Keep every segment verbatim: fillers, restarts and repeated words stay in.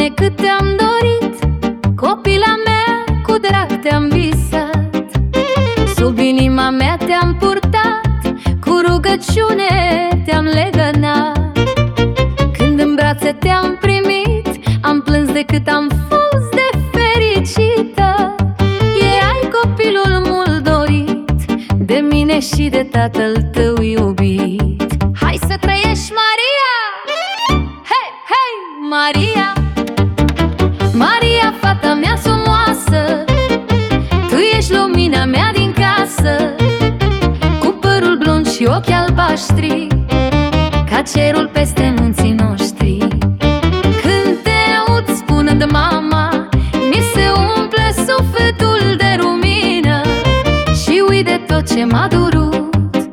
Doamne, cât te-am dorit, copila mea, cu drag te-am visat. Sub inima mea te-am purtat, cu rugăciune te-am legănat. Când în brațe te-am primit, am plâns de cât am fost de fericită. Erai copilul mult dorit, de mine și de tatăl tău iubit. Hai să trăiești, Maria! Hei, hei, Maria! Maria, fata mea frumoasă, tu ești lumina mea din casă, cu părul blond și ochi albaștri, ca cerul peste munții noștri. Când te aud spunând mama, mi se umple sufletul de lumină și uit de tot ce m-a durut,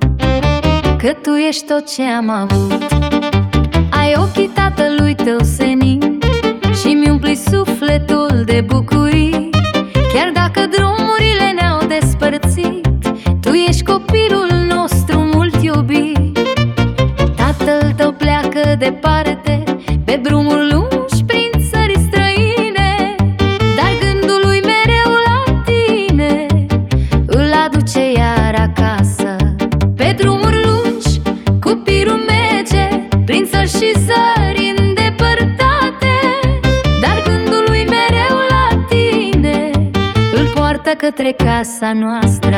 că tu ești tot ce am avut. Ai ochii tatălui tău senin și mi umpli sufletul de bucurii. Chiar dacă drumurile ne-au despărțit, tu ești copilul nostru mult iubit. Tatăl tău pleacă departe, pe drumuri lungi prin țări străine, dar gândul lui mereu la tine îl aduce iar acasă. Pe drumuri lungi copilul merge prin țări și zări îndepărtate, dar gândul lui mereu la tine îl poartă către casa noastră.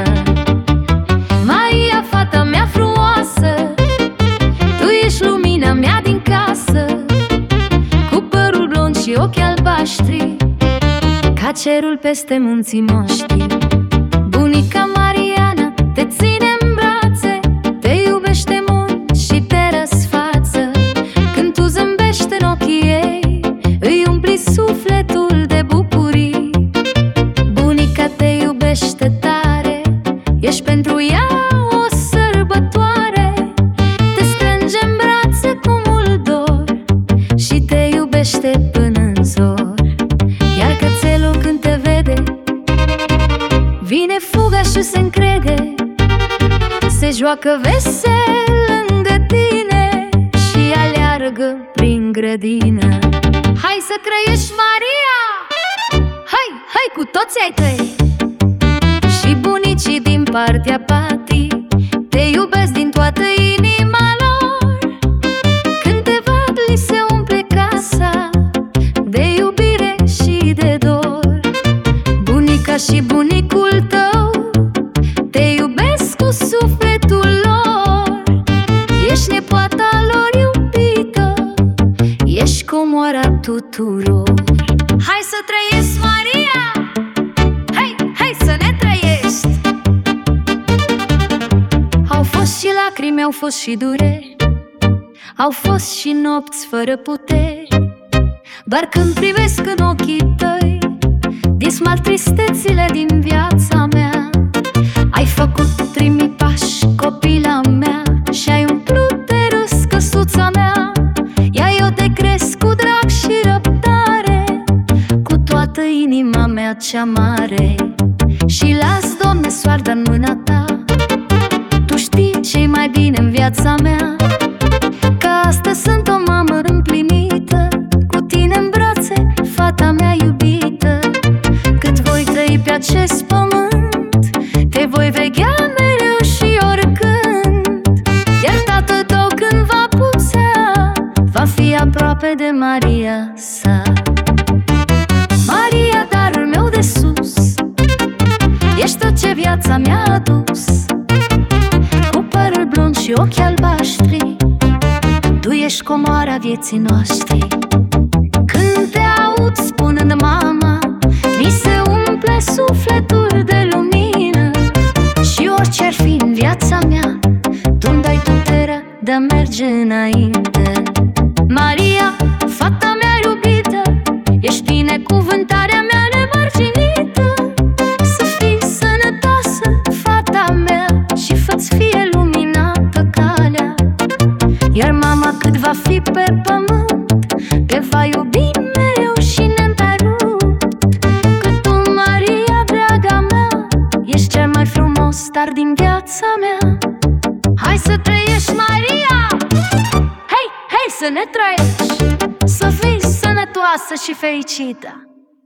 Maria, fata mea frumoasă, tu ești lumina mea din casă, cu părul blond și ochi albaștri, ca cerul peste munții noștri. Bunica Mariana te ține în brațe, te iubește mult și te răsfață. Când tu zâmbești în ochii ei, îi umpli sufletul de bucurii. Bunica te iubește tare, ești pentru ea o sărbătoare. Te strânge în brațe cu mult dor și te iubește până în zor. Iar cățelul când te vede, vine fuga și se încrede, se joacă vesel lângă tine și aleargă prin grădină. Hai să trăiești, Maria! Hai, hai cu toți ai tăi și bunicii din partea patii te iubesc din toată inima lor. Când te văd, li se umple casa de iubire și de dor. Bunica și bunicul tău te iubesc cu sufletul lor. Ești nepoata lor iubită, ești comoara tuturor. Hai să trăiești, Maria! Hai, hai să ne trăiești! Au fost și lacrimi, au fost și dureri, au fost și nopți fără puteri, dar când privesc în ochii tăi, dismar tristețile din viața mea. Ai făcut primii pași, copila mea, și ai umplut de râs căsuța mea. Iar eu te cresc cu drag și răbdare, cu toată inima mea cea mare, și las, Doamne, soarta în mâna ta. Tu știi ce-i mai bine în viața mea, că astăzi sunt o mamă împlinită, cu tine în brațe, fata mea iubită. Cât voi trăi pe acest pământ, te voi veghea mereu și oricând. Iar tatăl tău când va putea, va fi aproape de Maria sa. Maria, darul meu de sus, ești tot ce viața mi-a adus. Cu părul blond și ochi albaștri, tu ești comoara vieții noștri. Când te aud spunând mama, mi se umple sufletul de lumină, și orice-ar fi în viața mea, tu-mi dai puterea de-a merge înainte. Maria, fata mea iubită, ești binecuvântarea mea nemărginită. Să fii sănătoasă, fata mea, și fă-ți fie luminată calea. Iar mama, cât va fi pe pământ, te va iubi mereu și neîntrerupt. Că tu, Maria, draga mea, ești cel mai frumos star din viața mea. Hai să trăiești, Maria! Hei, hei să ne trăiești, să fii sănătoasă. sănătoasă și fericită.